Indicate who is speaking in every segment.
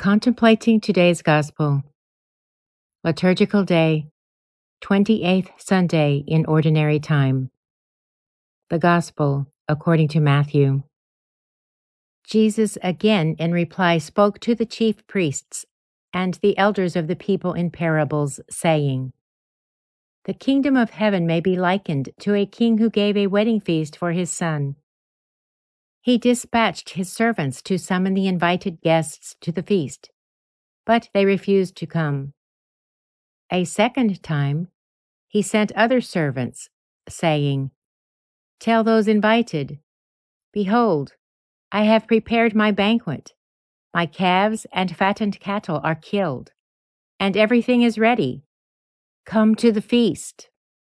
Speaker 1: Contemplating today's Gospel, Liturgical Day, 28th Sunday in Ordinary Time. The Gospel according to Matthew. Jesus again in reply spoke to the chief priests and the elders of the people in parables, saying, "The kingdom of heaven may be likened to a king who gave a wedding feast for his son. He dispatched his servants to summon the invited guests to the feast, but they refused to come. A second time, he sent other servants, saying, 'Tell those invited, behold, I have prepared my banquet. My calves and fattened cattle are killed, and everything is ready. Come to the feast.'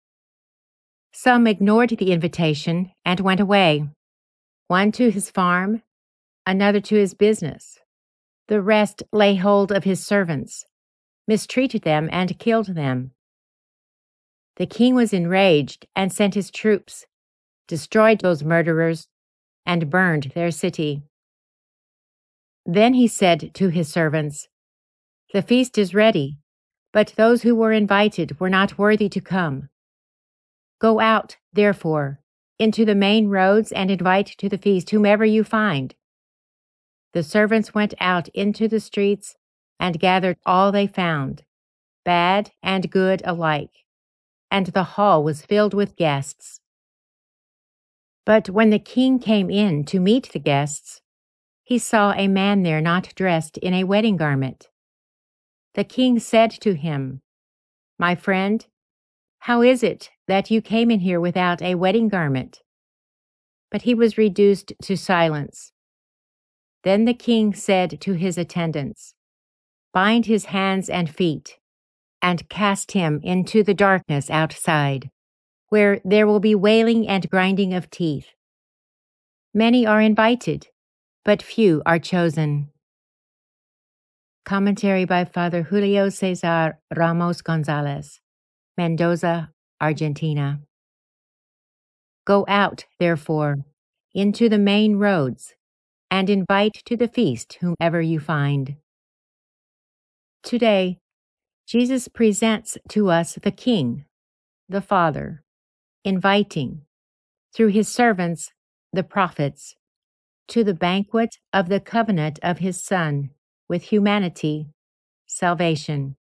Speaker 1: Some ignored the invitation and went away, one to his farm, another to his business. The rest lay hold of his servants, mistreated them, and killed them. The king was enraged and sent his troops, destroyed those murderers, and burned their city. Then he said to his servants, 'The feast is ready, but those who were invited were not worthy to come. Go out, therefore, into the main roads and invite to the feast whomever you find.' The servants went out into the streets and gathered all they found, bad and good alike, and the hall was filled with guests. But when the king came in to meet the guests, he saw a man there not dressed in a wedding garment. The king said to him, 'My friend, how is it that you came in here without a wedding garment?' But he was reduced to silence. Then the king said to his attendants, 'Bind his hands and feet, and cast him into the darkness outside, where there will be wailing and grinding of teeth. Many are invited, but few are chosen.'" Commentary by Father Julio Cesar Ramos Gonzalez, Mendoza, Argentina. Go out, therefore, into the main roads, and invite to the feast whomever you find. Today, Jesus presents to us the King, the Father, inviting, through his servants, the prophets, to the banquet of the covenant of his Son with humanity, salvation.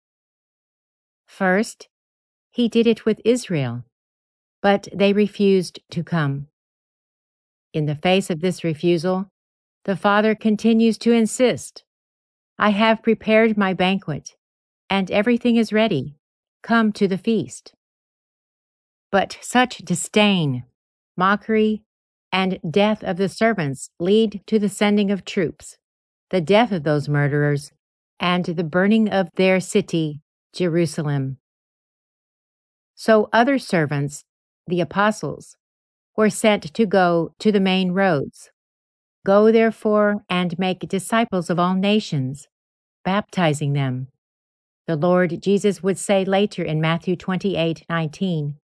Speaker 1: First, he did it with Israel, but they refused to come. In the face of this refusal, the Father continues to insist, "I have prepared my banquet, and everything is ready. Come to the feast." But such disdain, mockery, and death of the servants lead to the sending of troops, the death of those murderers, and the burning of their city, Jerusalem. So other servants, the apostles, were sent to go to the main roads. "Go, therefore, and make disciples of all nations, baptizing them," the Lord Jesus would say later in Matthew 28:19.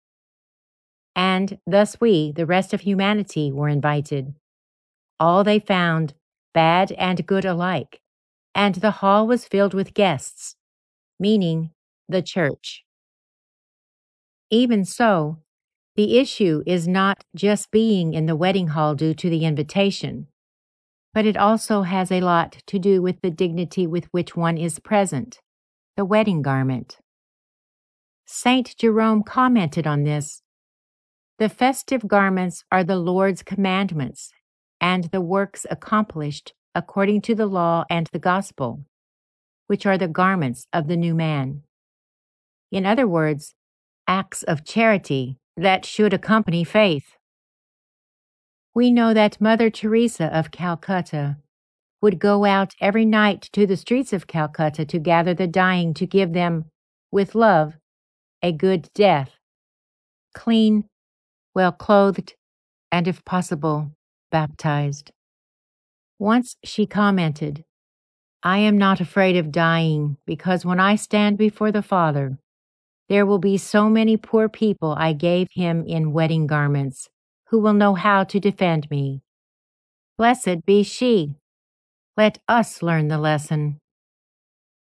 Speaker 1: And thus we, the rest of humanity, were invited. All they found, bad and good alike, and the hall was filled with guests, meaning the church. Even so, the issue is not just being in the wedding hall due to the invitation, but it also has a lot to do with the dignity with which one is present, the wedding garment. Saint Jerome commented on this. "The festive garments are the Lord's commandments and the works accomplished according to the law and the gospel, which are the garments of the new man." In other words, acts of charity that should accompany faith. We know that Mother Teresa of Calcutta would go out every night to the streets of Calcutta to gather the dying to give them, with love, a good death, clean, well-clothed, and if possible, baptized. Once she commented, "I am not afraid of dying because when I stand before the Father, there will be so many poor people I gave him in wedding garments who will know how to defend me. Blessed be she. Let us learn the lesson."